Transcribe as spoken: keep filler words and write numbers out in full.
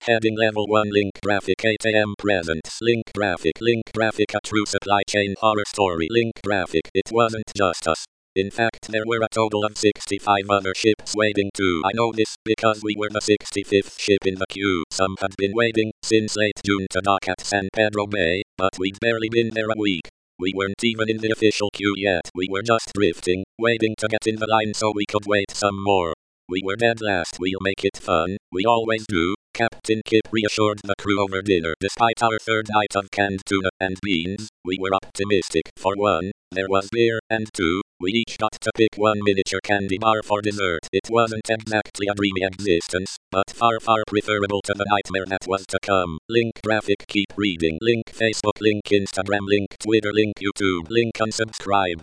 Heading Level one Link Graphic eight A M Presents Link Graphic Link Graphic A true supply chain horror story Link Graphic It wasn't just us. In fact there were a total of sixty-five other ships waiting too. I know this because we were the sixty-fifth ship in the queue. Some had been waiting since late June to dock at San Pedro Bay, but we'd barely been there a week. We weren't even in the official queue yet. We were just drifting, waiting to get in the line so we could wait some more. We were dead last. We'll make it fun. We always do. Captain Kip reassured the crew over dinner. Despite our third night of canned tuna and beans, we were optimistic. For one, there was beer, and two, we each got to pick one miniature candy bar for dessert. It wasn't exactly a dreamy existence, but far far preferable to the nightmare that was to come. Link Graphic keep reading. Link Facebook, link Instagram, link Twitter, link YouTube, link unsubscribe.